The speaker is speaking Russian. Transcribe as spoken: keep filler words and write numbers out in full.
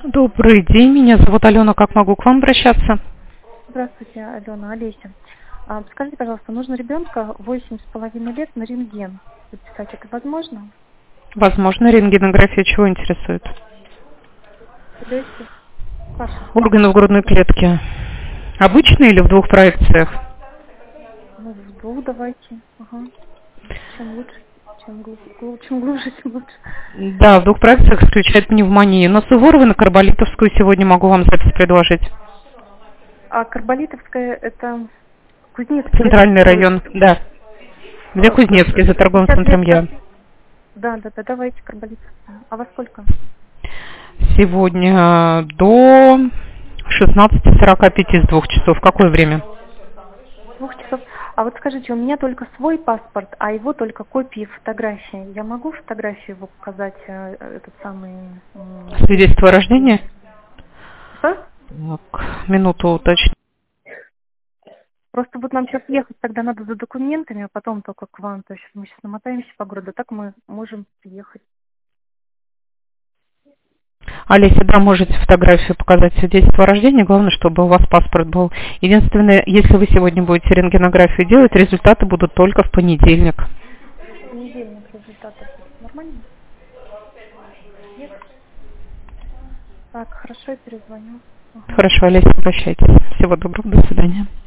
Добрый день, меня зовут Алена, как могу к вам обращаться? Здравствуйте, Алена, Олеся. А, Скажите, пожалуйста, нужно ребенка восемь с половиной лет на рентген записать. Это возможно? Возможно, рентгенография чего интересует? Легких, ваших. Органы в грудной клетке. Обычные или в двух проекциях? Ну, в двух давайте. Ага. Чем лучше, чем, глуб... глуб- чем глубже, тем лучше. Да, в двух проекциях исключает пневмонию. Но Суворова на Карболитовскую сегодня могу вам запись предложить. А Карболитовская это Кузнецкий, да, Центральный какой? район, да. Где А, Кузнецкий, за торговым пятьдесят центром лет. Я. Да, да, да, давайте Карболитовскую. А во сколько? Сегодня до шестнадцати сорока пяти с двух часов. Какое время? Двух часов. А вот скажите, у меня только свой паспорт, а его только копии фотографии. Я могу фотографию его показать, э, этот самый... м, Свидетельство о рождении? Что? Так, минуту уточню. Просто вот нам сейчас ехать, тогда надо за документами, а потом только к вам. То есть мы сейчас намотаемся по городу, так мы можем приехать. Олеся, да, можете фотографию показать свидетельство о рождении. Главное, чтобы у вас паспорт был. Единственное, если вы сегодня будете рентгенографию делать, результаты будут только в понедельник. В понедельник результаты будут нормально? Нет? Так, хорошо, я перезвоню. Ага. Хорошо, Олеся, обращайтесь. Всего доброго, до свидания.